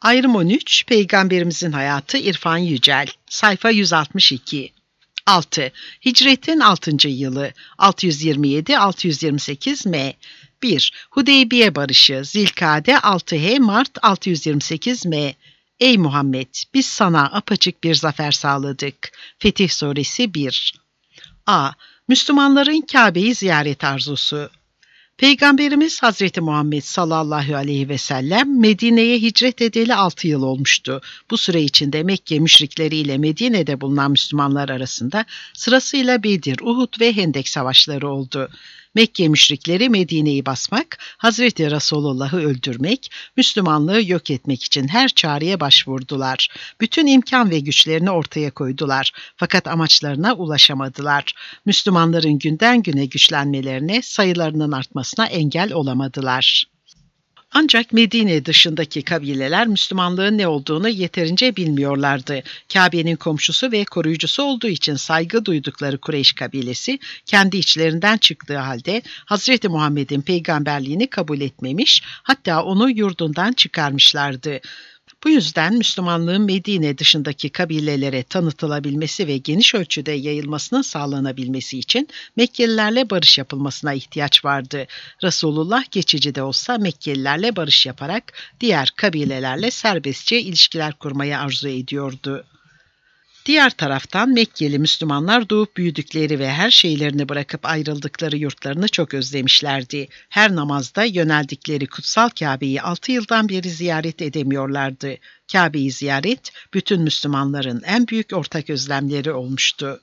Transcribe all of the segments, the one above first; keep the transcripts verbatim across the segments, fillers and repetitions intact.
Ayrım on üç, Peygamberimizin hayatı İrfan Yücel, sayfa yüz altmış iki. altı. Hicretin altıncı yılı, altı yüz yirmi yedi altı yüz yirmi sekiz M. bir. Hudeybiye Barışı, Zilkade altı H Mart altı yüz yirmi sekiz M. Ey Muhammed, biz sana apaçık bir zafer sağladık. Fetih Suresi bir. A. Müslümanların Kabe'yi ziyaret arzusu. Peygamberimiz Hazreti Muhammed sallallahu aleyhi ve sellem Medine'ye hicret edeli altı yıl olmuştu. Bu süre içinde Mekke müşrikleriyle Medine'de bulunan Müslümanlar arasında sırasıyla Bedir, Uhud ve Hendek savaşları oldu. Mekke müşrikleri Medine'yi basmak, Hazreti Resulullah'ı öldürmek, Müslümanlığı yok etmek için her çareye başvurdular. Bütün imkan ve güçlerini ortaya koydular. Fakat amaçlarına ulaşamadılar. Müslümanların günden güne güçlenmelerine, sayılarının artmasına engel olamadılar. Ancak Medine dışındaki kabileler Müslümanlığın ne olduğunu yeterince bilmiyorlardı. Kabe'nin komşusu ve koruyucusu olduğu için saygı duydukları Kureyş kabilesi kendi içlerinden çıktığı halde Hazreti Muhammed'in peygamberliğini kabul etmemiş, hatta onu yurdundan çıkarmışlardı. Bu yüzden Müslümanlığın Medine dışındaki kabilelere tanıtılabilmesi ve geniş ölçüde yayılmasının sağlanabilmesi için Mekkelilerle barış yapılmasına ihtiyaç vardı. Resulullah geçici de olsa Mekkelilerle barış yaparak diğer kabilelerle serbestçe ilişkiler kurmayı arzu ediyordu. Diğer taraftan Mekkeli Müslümanlar doğup büyüdükleri ve her şeylerini bırakıp ayrıldıkları yurtlarını çok özlemişlerdi. Her namazda yöneldikleri kutsal Kabe'yi altı yıldan beri ziyaret edemiyorlardı. Kabe'yi ziyaret, bütün Müslümanların en büyük ortak özlemleri olmuştu.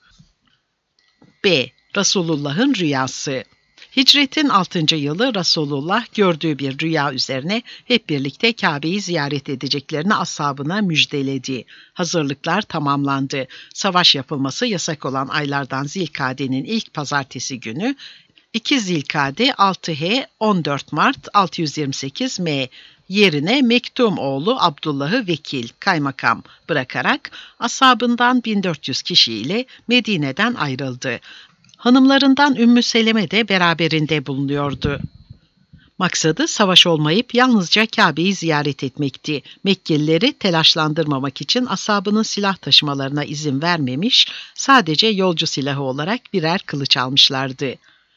B. Resulullah'ın rüyası. Hicretin altıncı yılı Resulullah gördüğü bir rüya üzerine hep birlikte Kabe'yi ziyaret edeceklerini ashabına müjdeledi. Hazırlıklar tamamlandı. Savaş yapılması yasak olan aylardan Zilkade'nin ilk pazartesi günü iki Zilkade altı H on dört Mart altı yüz yirmi sekiz M yerine Mektum oğlu Abdullah'ı vekil, kaymakam bırakarak ashabından bin dört yüz kişiyle Medine'den ayrıldı. Hanımlarından Ümmü Seleme de beraberinde bulunuyordu. Maksadı savaş olmayıp yalnızca Kabe'yi ziyaret etmekti. Mekkelileri telaşlandırmamak için ashabının silah taşımalarına izin vermemiş, sadece yolcu silahı olarak birer kılıç almışlardı.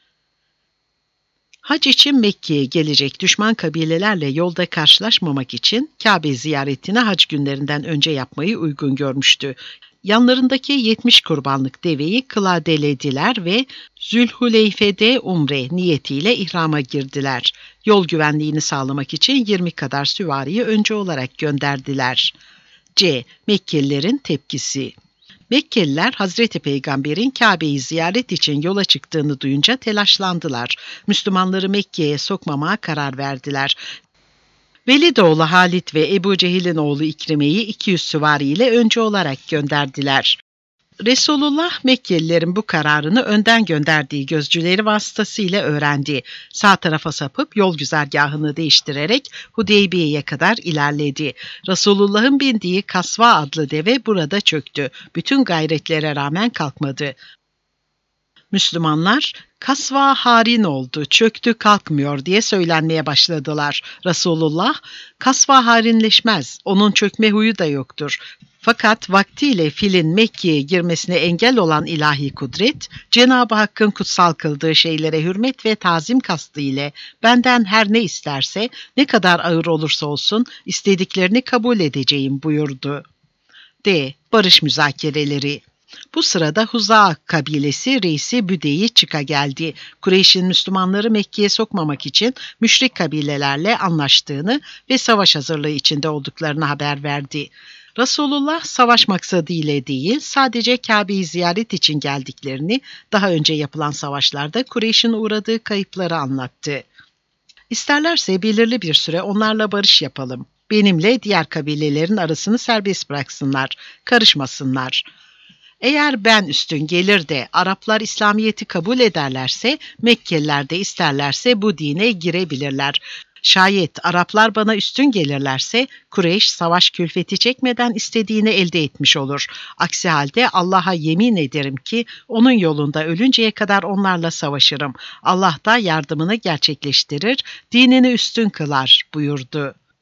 Hac için Mekke'ye gelecek düşman kabilelerle yolda karşılaşmamak için Kabe ziyaretini hac günlerinden önce yapmayı uygun görmüştü. Yanlarındaki yetmiş kurbanlık deveyi kıladelediler ve Zülhuleyfe'de umre niyetiyle ihrama girdiler. Yol güvenliğini sağlamak için yirmi kadar süvariyi önce olarak gönderdiler. C. Mekkelilerin tepkisi. Mekkeliler Hazreti Peygamber'in Kabe'yi ziyaret için yola çıktığını duyunca telaşlandılar. Müslümanları Mekke'ye sokmamaya karar verdiler. Velid oğlu Halit ve Ebu Cehil'in oğlu İkrime'yi iki yüz süvariyle önce olarak gönderdiler. Resulullah Mekkelilerin bu kararını önden gönderdiği gözcüleri vasıtasıyla öğrendi. Sağ tarafa sapıp yol güzergahını değiştirerek Hudeybiye'ye kadar ilerledi. Resulullah'ın bindiği Kasva adlı deve burada çöktü. Bütün gayretlere rağmen kalkmadı. Müslümanlar, Kasva harin oldu, çöktü kalkmıyor diye söylenmeye başladılar. Resulullah, Kasva harinleşmez, onun çökme huyu da yoktur. Fakat vaktiyle filin Mekke'ye girmesine engel olan ilahi kudret, Cenab-ı Hakk'ın kutsal kıldığı şeylere hürmet ve tazim kastı ile benden her ne isterse, ne kadar ağır olursa olsun istediklerini kabul edeceğim buyurdu. D. Barış müzakereleri. Bu sırada Huza kabilesi reisi Büde'yi çıka geldi. Kureyş'in Müslümanları Mekke'ye sokmamak için müşrik kabilelerle anlaştığını ve savaş hazırlığı içinde olduklarını haber verdi. Resulullah savaş maksadı ile değil, sadece Kabe'yi ziyaret için geldiklerini, daha önce yapılan savaşlarda Kureyş'in uğradığı kayıpları anlattı. İsterlerse belirli bir süre onlarla barış yapalım. Benimle diğer kabilelerin arasını serbest bıraksınlar, karışmasınlar. Eğer ben üstün gelir de Araplar İslamiyet'i kabul ederlerse, Mekkeliler de isterlerse bu dine girebilirler. Şayet Araplar bana üstün gelirlerse, Kureyş savaş külfeti çekmeden istediğini elde etmiş olur. Aksi halde Allah'a yemin ederim ki onun yolunda ölünceye kadar onlarla savaşırım. Allah da yardımını gerçekleştirir, dinini üstün kılar buyurdu.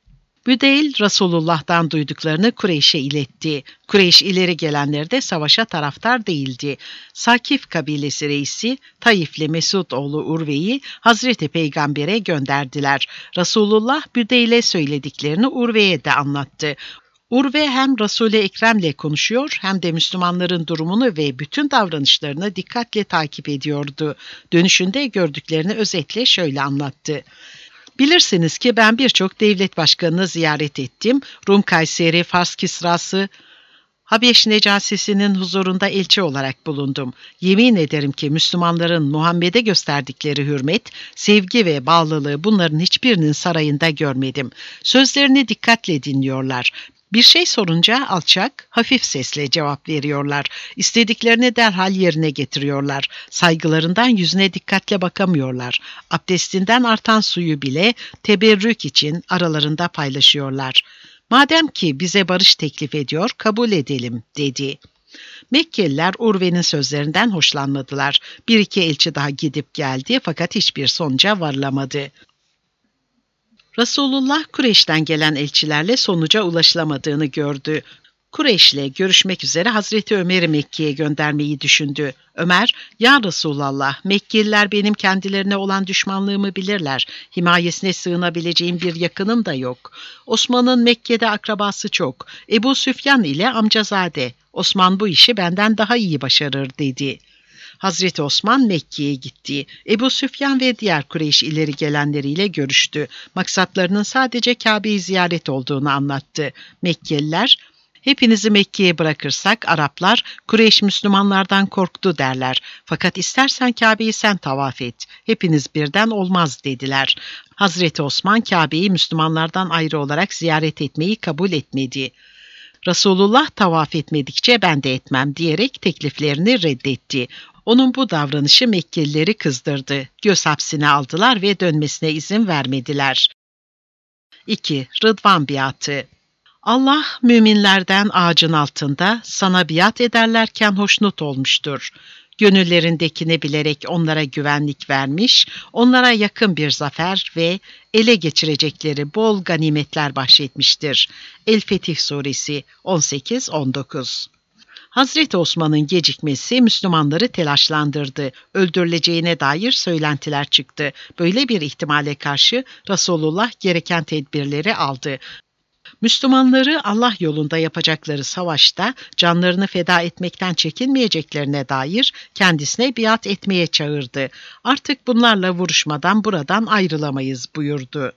Hüdeyl, Resulullah'tan duyduklarını Kureyş'e iletti. Kureyş ileri gelenleri de savaşa taraftar değildi. Sakif kabilesi reisi Taifli Mesud oğlu Urve'yi Hazreti Peygamber'e gönderdiler. Resulullah Hüdeyl'e söylediklerini Urve'ye de anlattı. Urve hem Resul-i Ekrem'le konuşuyor hem de Müslümanların durumunu ve bütün davranışlarını dikkatle takip ediyordu. Dönüşünde gördüklerini özetle şöyle anlattı. Bilirsiniz ki ben birçok devlet başkanını ziyaret ettim. Rum Kayseri, Fars Kisrası, Habeş Necasisi'nin huzurunda elçi olarak bulundum. Yemin ederim ki Müslümanların Muhammed'e gösterdikleri hürmet, sevgi ve bağlılığı bunların hiçbirinin sarayında görmedim. Sözlerini dikkatle dinliyorlar. Bir şey sorunca alçak, hafif sesle cevap veriyorlar. İstediklerini derhal yerine getiriyorlar. Saygılarından yüzüne dikkatle bakamıyorlar. Abdestinden artan suyu bile teberrük için aralarında paylaşıyorlar. Madem ki bize barış teklif ediyor, kabul edelim, dedi. Mekkeliler Urve'nin sözlerinden hoşlanmadılar. Bir iki elçi daha gidip geldi fakat hiçbir sonuca varılamadı. Resulullah Kureyş'ten gelen elçilerle sonuca ulaşılamadığını gördü. Kureyş'le görüşmek üzere Hazreti Ömer'i Mekke'ye göndermeyi düşündü. Ömer, "Ya Resulallah, Mekkeliler benim kendilerine olan düşmanlığımı bilirler. Himayesine sığınabileceğim bir yakınım da yok. Osman'ın Mekke'de akrabası çok. Ebu Süfyan ile amcazade. Osman bu işi benden daha iyi başarır," dedi. Hazreti Osman Mekke'ye gitti. Ebu Süfyan ve diğer Kureyş ileri gelenleriyle görüştü. Maksatlarının sadece Kabe'yi ziyaret olduğunu anlattı. Mekkeliler, "Hepinizi Mekke'ye bırakırsak Araplar Kureyş Müslümanlardan korktu derler. Fakat istersen Kabe'yi sen tavaf et. Hepiniz birden olmaz," dediler. Hazreti Osman Kabe'yi Müslümanlardan ayrı olarak ziyaret etmeyi kabul etmedi. Resulullah tavaf etmedikçe ben de etmem diyerek tekliflerini reddetti. Onun bu davranışı Mekkelileri kızdırdı. Göz hapsine aldılar ve dönmesine izin vermediler. iki. Rıdvan biatı. Allah müminlerden ağacın altında sana biat ederlerken hoşnut olmuştur. Gönüllerindekini bilerek onlara güvenlik vermiş, onlara yakın bir zafer ve ele geçirecekleri bol ganimetler bahşetmiştir. El-Fetih Suresi on sekiz on dokuz. Hazreti Osman'ın gecikmesi Müslümanları telaşlandırdı. Öldürüleceğine dair söylentiler çıktı. Böyle bir ihtimale karşı Resulullah gereken tedbirleri aldı. Müslümanları Allah yolunda yapacakları savaşta canlarını feda etmekten çekinmeyeceklerine dair kendisine biat etmeye çağırdı. Artık bunlarla vuruşmadan buradan ayrılamayız buyurdu.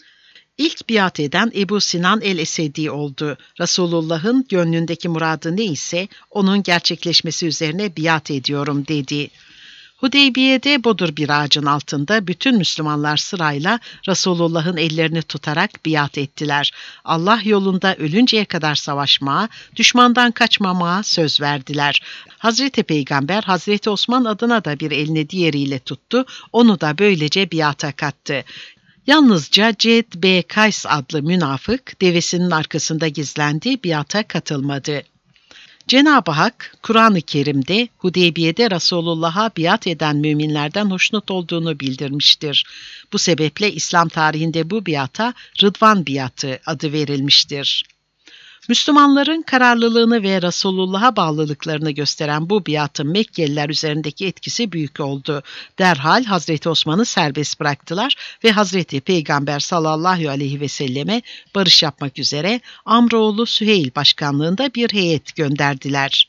İlk biat eden Ebu Sinan el-Esedi oldu. Resulullah'ın gönlündeki muradı neyse onun gerçekleşmesi üzerine biat ediyorum dedi. Hudeybiye'de bodur bir ağacın altında bütün Müslümanlar sırayla Resulullah'ın ellerini tutarak biat ettiler. Allah yolunda ölünceye kadar savaşmaya, düşmandan kaçmamaya söz verdiler. Hazreti Peygamber Hazreti Osman adına da bir elini diğeriyle tuttu, onu da böylece biata kattı. Yalnızca Ced B. Kays adlı münafık devesinin arkasında gizlendi, biata katılmadı. Cenab-ı Hak, Kur'an-ı Kerim'de Hudeybiye'de Resulullah'a biat eden müminlerden hoşnut olduğunu bildirmiştir. Bu sebeple İslam tarihinde bu biata Rıdvan biatı adı verilmiştir. Müslümanların kararlılığını ve Resulullah'a bağlılıklarını gösteren bu biatın Mekkeliler üzerindeki etkisi büyük oldu. Derhal Hazreti Osman'ı serbest bıraktılar ve Hazreti Peygamber sallallahu aleyhi ve selleme barış yapmak üzere Amroğlu Süheyl başkanlığında bir heyet gönderdiler.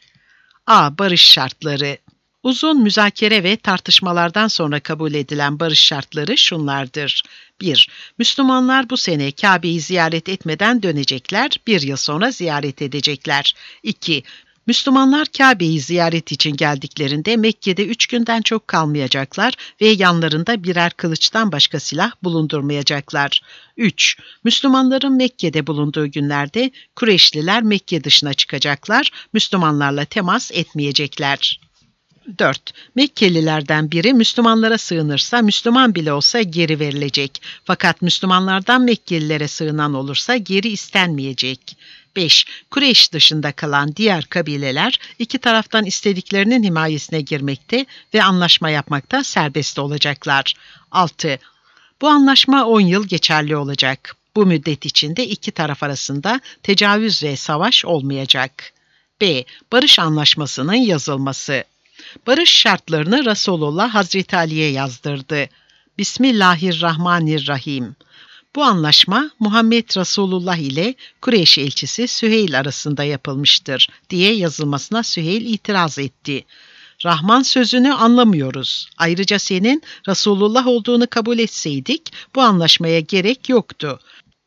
A. Barış şartları. Uzun müzakere ve tartışmalardan sonra kabul edilen barış şartları şunlardır. bir. Müslümanlar bu sene Kabe'yi ziyaret etmeden dönecekler, bir yıl sonra ziyaret edecekler. iki. Müslümanlar Kabe'yi ziyaret için geldiklerinde Mekke'de üç günden çok kalmayacaklar ve yanlarında birer kılıçtan başka silah bulundurmayacaklar. üç. Müslümanların Mekke'de bulunduğu günlerde Kureyşliler Mekke dışına çıkacaklar, Müslümanlarla temas etmeyecekler. dört. Mekkelilerden biri Müslümanlara sığınırsa Müslüman bile olsa geri verilecek. Fakat Müslümanlardan Mekkelilere sığınan olursa geri istenmeyecek. beş. Kureyş dışında kalan diğer kabileler iki taraftan istediklerinin himayesine girmekte ve anlaşma yapmakta serbest olacaklar. altı. Bu anlaşma on yıl geçerli olacak. Bu müddet içinde iki taraf arasında tecavüz ve savaş olmayacak. B. Barış anlaşmasının yazılması. Barış şartlarını Resulullah Hazreti Ali'ye yazdırdı. Bismillahirrahmanirrahim. Bu anlaşma Muhammed Resulullah ile Kureyş elçisi Süheyl arasında yapılmıştır diye yazılmasına Süheyl itiraz etti. Rahman sözünü anlamıyoruz. Ayrıca senin Resulullah olduğunu kabul etseydik bu anlaşmaya gerek yoktu.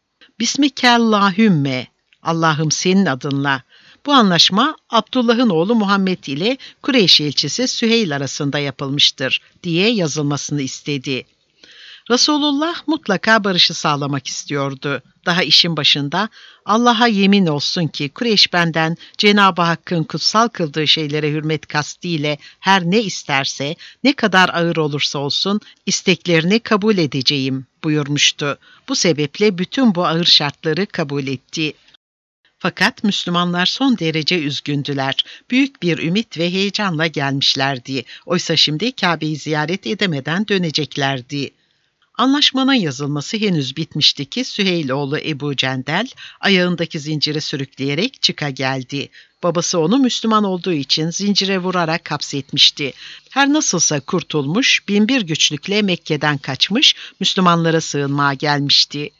Bismikallahümme, Allah'ım senin adınla. Bu anlaşma Abdullah'ın oğlu Muhammed ile Kureyş elçisi Süheyl arasında yapılmıştır diye yazılmasını istedi. Resulullah mutlaka barışı sağlamak istiyordu. Daha işin başında Allah'a yemin olsun ki Kureyş benden Cenab-ı Hakk'ın kutsal kıldığı şeylere hürmet kastıyla her ne isterse, ne kadar ağır olursa olsun isteklerini kabul edeceğim buyurmuştu. Bu sebeple bütün bu ağır şartları kabul etti. Fakat Müslümanlar son derece üzgündüler. Büyük bir ümit ve heyecanla gelmişlerdi. Oysa şimdi Kabe'yi ziyaret edemeden döneceklerdi. Anlaşmanın yazılması henüz bitmişti ki Süheyl oğlu Ebu Cendel ayağındaki zinciri sürükleyerek çıka geldi. Babası onu Müslüman olduğu için zincire vurarak hapsetmişti. Her nasılsa kurtulmuş, binbir güçlükle Mekke'den kaçmış, Müslümanlara sığınmaya gelmişti.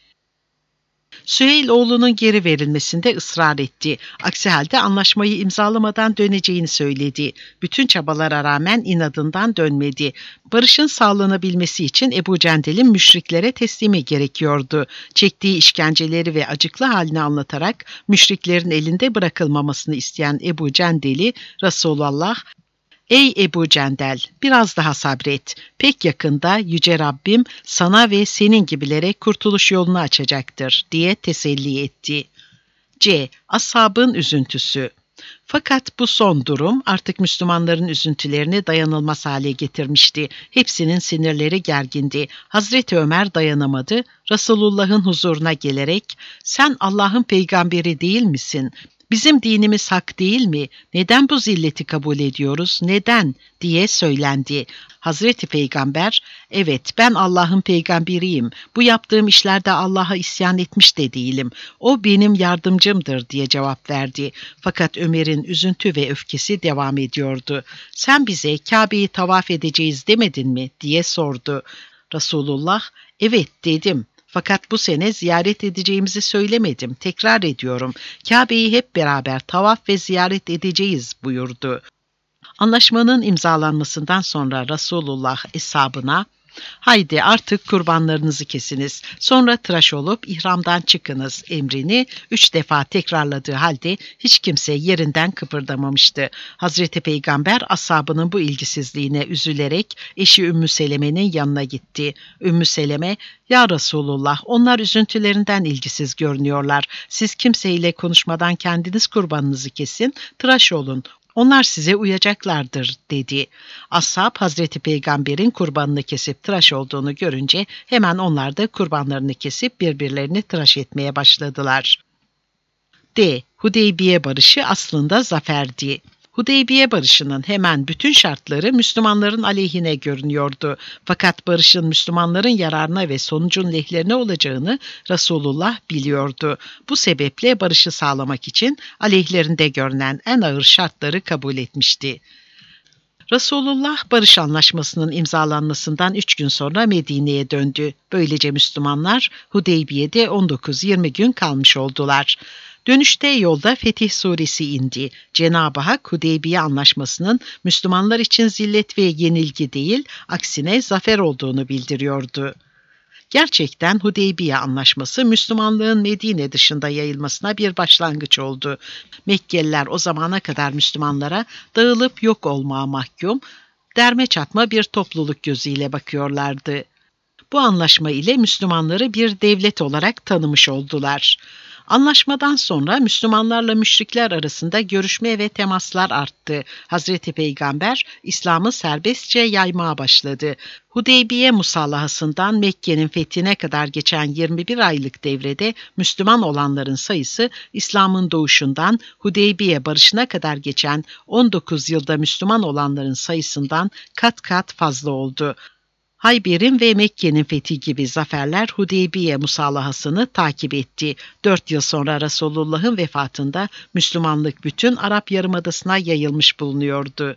Süheyl oğlunun geri verilmesinde ısrar etti. Aksi halde anlaşmayı imzalamadan döneceğini söyledi. Bütün çabalara rağmen inadından dönmedi. Barışın sağlanabilmesi için Ebu Cendel'in müşriklere teslimi gerekiyordu. Çektiği işkenceleri ve acıklı halini anlatarak müşriklerin elinde bırakılmamasını isteyen Ebu Cendel'i Resulullah, "Ey Ebu Cendel, biraz daha sabret. Pek yakında Yüce Rabbim sana ve senin gibilere kurtuluş yolunu açacaktır," diye teselli etti. C. Ashabın üzüntüsü. Fakat bu son durum artık Müslümanların üzüntülerini dayanılmaz hale getirmişti. Hepsinin sinirleri gergindi. Hazreti Ömer dayanamadı. Resulullah'ın huzuruna gelerek, "Sen Allah'ın peygamberi değil misin? Bizim dinimiz hak değil mi? Neden bu zilleti kabul ediyoruz? Neden?" diye söylendi. Hazreti Peygamber, "Evet, ben Allah'ın peygamberiyim. Bu yaptığım işlerde Allah'a isyan etmiş de değilim. O benim yardımcımdır," diye cevap verdi. Fakat Ömer'in üzüntü ve öfkesi devam ediyordu. "Sen bize Kabe'yi tavaf edeceğiz demedin mi?" diye sordu. Resulullah, "Evet dedim. Fakat bu sene ziyaret edeceğimizi söylemedim. Tekrar ediyorum. Kabe'yi hep beraber tavaf ve ziyaret edeceğiz," buyurdu. Anlaşmanın imzalanmasından sonra Resulullah eshabına, "Haydi artık kurbanlarınızı kesiniz. Sonra tıraş olup ihramdan çıkınız," emrini üç defa tekrarladığı halde hiç kimse yerinden kıpırdamamıştı. Hazreti Peygamber ashabının bu ilgisizliğine üzülerek eşi Ümmü Seleme'nin yanına gitti. Ümmü Seleme, "Ya Resulullah, onlar üzüntülerinden ilgisiz görünüyorlar. Siz kimseyle konuşmadan kendiniz kurbanınızı kesin, tıraş olun. Onlar size uyacaklardır," dedi. Ashab Hazreti Peygamber'in kurbanını kesip tıraş olduğunu görünce hemen onlar da kurbanlarını kesip birbirlerini tıraş etmeye başladılar. D. Hudeybiye Barışı aslında zaferdi. Hudeybiye Barışı'nın hemen bütün şartları Müslümanların aleyhine görünüyordu. Fakat barışın Müslümanların yararına ve sonucun lehlerine olacağını Resulullah biliyordu. Bu sebeple barışı sağlamak için aleyhlerinde görünen en ağır şartları kabul etmişti. Resulullah barış anlaşmasının imzalanmasından üç gün sonra Medine'ye döndü. Böylece Müslümanlar Hudeybiye'de on dokuz yirmi gün kalmış oldular. Dönüşte yolda Fetih Suresi indi. Cenab-ı Hak Hudeybiye Anlaşması'nın Müslümanlar için zillet ve yenilgi değil, aksine zafer olduğunu bildiriyordu. Gerçekten Hudeybiye Anlaşması Müslümanlığın Medine dışında yayılmasına bir başlangıç oldu. Mekkeliler o zamana kadar Müslümanlara dağılıp yok olmaya mahkum, derme çatma bir topluluk gözüyle bakıyorlardı. Bu anlaşma ile Müslümanları bir devlet olarak tanımış oldular. Anlaşmadan sonra Müslümanlarla müşrikler arasında görüşme ve temaslar arttı. Hazreti Peygamber İslam'ı serbestçe yaymaya başladı. Hudeybiye musallahasından Mekke'nin fethine kadar geçen yirmi bir aylık devrede Müslüman olanların sayısı İslam'ın doğuşundan Hudeybiye barışına kadar geçen on dokuz yılda Müslüman olanların sayısından kat kat fazla oldu. Hayber'in ve Mekke'nin fethi gibi zaferler Hudeybiye musallahasını takip etti. Dört yıl sonra Resulullah'ın vefatında Müslümanlık bütün Arap Yarımadası'na yayılmış bulunuyordu.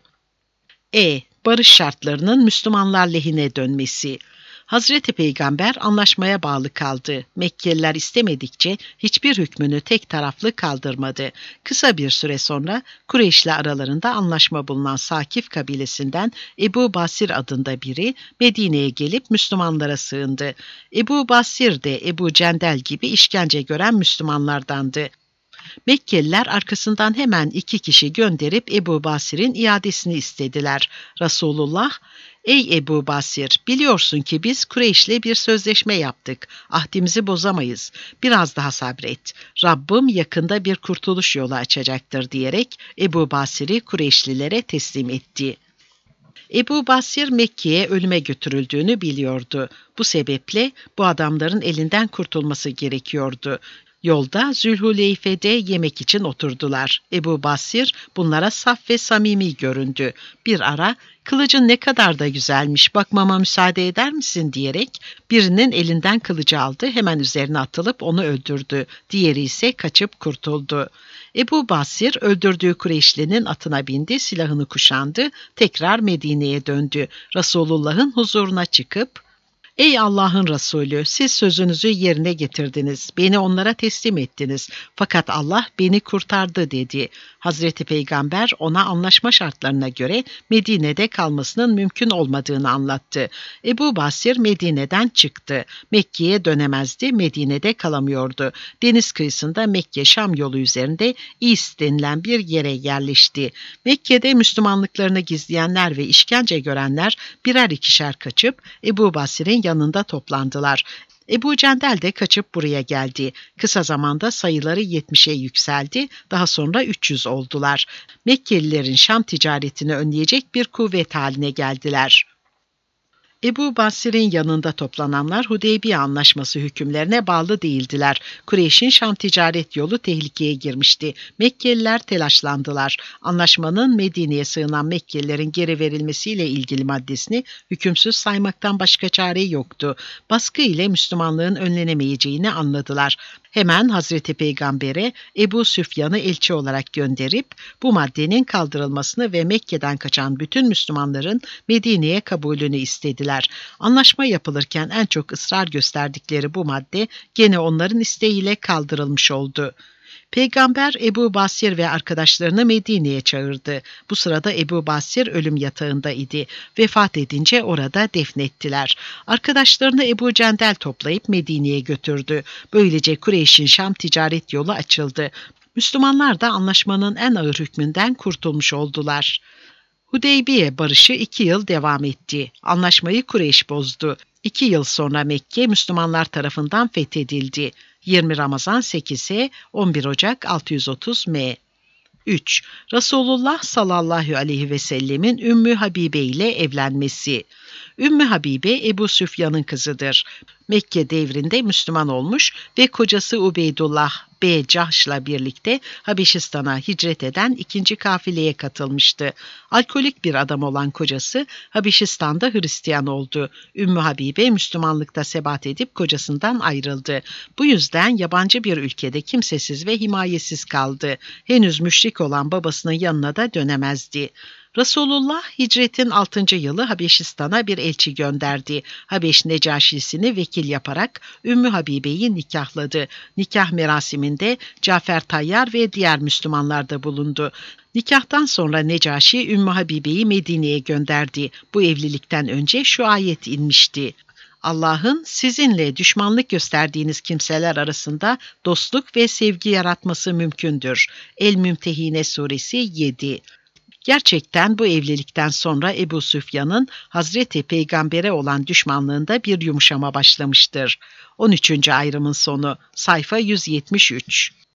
E. Barış şartlarının Müslümanlar lehine dönmesi. Hazreti Peygamber anlaşmaya bağlı kaldı. Mekkeliler istemedikçe hiçbir hükmünü tek taraflı kaldırmadı. Kısa bir süre sonra Kureyş'le aralarında anlaşma bulunan Sakif kabilesinden Ebu Basir adında biri Medine'ye gelip Müslümanlara sığındı. Ebu Basir de Ebu Cendel gibi işkence gören Müslümanlardandı. Mekkeliler arkasından hemen iki kişi gönderip Ebu Basir'in iadesini istediler. Resulullah, "Ey Ebu Basir, biliyorsun ki biz Kureyş'le bir sözleşme yaptık. Ahdimizi bozamayız. Biraz daha sabret. Rabbim yakında bir kurtuluş yolu açacaktır," diyerek Ebu Basir'i Kureyşlilere teslim etti. Ebu Basir Mekke'ye ölüme götürüldüğünü biliyordu. Bu sebeple bu adamların elinden kurtulması gerekiyordu. Yolda Zülhuleyfe'de yemek için oturdular. Ebu Basir bunlara saf ve samimi göründü. Bir ara, "Kılıcın ne kadar da güzelmiş, bakmama müsaade eder misin?" diyerek birinin elinden kılıcı aldı, hemen üzerine atılıp onu öldürdü. Diğeri ise kaçıp kurtuldu. Ebu Basir öldürdüğü Kureyşlinin atına bindi, silahını kuşandı, tekrar Medine'ye döndü. Resulullah'ın huzuruna çıkıp, "Ey Allah'ın Resulü, siz sözünüzü yerine getirdiniz, beni onlara teslim ettiniz. Fakat Allah beni kurtardı," dedi. Hazreti Peygamber ona anlaşma şartlarına göre Medine'de kalmasının mümkün olmadığını anlattı. Ebu Basir Medine'den çıktı. Mekke'ye dönemezdi, Medine'de kalamıyordu. Deniz kıyısında Mekke-Şam yolu üzerinde İs denilen bir yere yerleşti. Mekke'de Müslümanlıklarını gizleyenler ve işkence görenler birer ikişer kaçıp Ebu Basir'in yanında toplandılar. Ebu Cendel de kaçıp buraya geldi. Kısa zamanda sayıları yetmişe yükseldi, daha sonra üç yüz oldular. Mekkelilerin Şam ticaretini önleyecek bir kuvvet haline geldiler. Ebu Basir'in yanında toplananlar Hudeybiye Anlaşması hükümlerine bağlı değildiler. Kureyş'in Şam ticaret yolu tehlikeye girmişti. Mekkeliler telaşlandılar. Anlaşmanın Medine'ye sığınan Mekkelilerin geri verilmesiyle ilgili maddesini hükümsüz saymaktan başka çare yoktu. Baskı ile Müslümanlığın önlenemeyeceğini anladılar. Hemen Hazreti Peygamber'e Ebu Süfyan'ı elçi olarak gönderip bu maddenin kaldırılmasını ve Mekke'den kaçan bütün Müslümanların Medine'ye kabulünü istediler. Anlaşma yapılırken en çok ısrar gösterdikleri bu madde gene onların isteğiyle kaldırılmış oldu. Peygamber Ebu Basir ve arkadaşlarını Medine'ye çağırdı. Bu sırada Ebu Basir ölüm yatağında idi. Vefat edince orada defnettiler. Arkadaşlarını Ebu Cendel toplayıp Medine'ye götürdü. Böylece Kureyş'in Şam ticaret yolu açıldı. Müslümanlar da anlaşmanın en ağır hükmünden kurtulmuş oldular. Hudeybiye barışı iki yıl devam etti. Anlaşmayı Kureyş bozdu. İki yıl sonra Mekke Müslümanlar tarafından fethedildi. yirmi Ramazan sekizi, on bir Ocak altı yüz otuz M. üç. Resulullah sallallahu aleyhi ve sellemin Ümmü Habibe ile evlenmesi. Ümmü Habibe Ebu Süfyan'ın kızıdır. Mekke devrinde Müslüman olmuş ve kocası Ubeydullah B. Cahş'la birlikte Habeşistan'a hicret eden ikinci kafileye katılmıştı. Alkolik bir adam olan kocası Habeşistan'da Hristiyan oldu. Ümmü Habibe Müslümanlıkta sebat edip kocasından ayrıldı. Bu yüzden yabancı bir ülkede kimsesiz ve himayesiz kaldı. Henüz müşrik olan babasının yanına da dönemezdi. Resulullah hicretin altıncı yılı Habeşistan'a bir elçi gönderdi. Habeş Necaşisini vekil yaparak Ümmü Habibe'yi nikahladı. Nikah merasiminde Cafer Tayyar ve diğer Müslümanlar da bulundu. Nikahtan sonra Necaşi Ümmü Habibe'yi Medine'ye gönderdi. Bu evlilikten önce şu ayet inmişti: Allah'ın sizinle düşmanlık gösterdiğiniz kimseler arasında dostluk ve sevgi yaratması mümkündür. El-Mümtehine Suresi yedi. Gerçekten bu evlilikten sonra Ebu Süfyan'ın Hazreti Peygamber'e olan düşmanlığında bir yumuşama başlamıştır. on üçüncü ayrımın sonu, sayfa yüz yetmiş üç.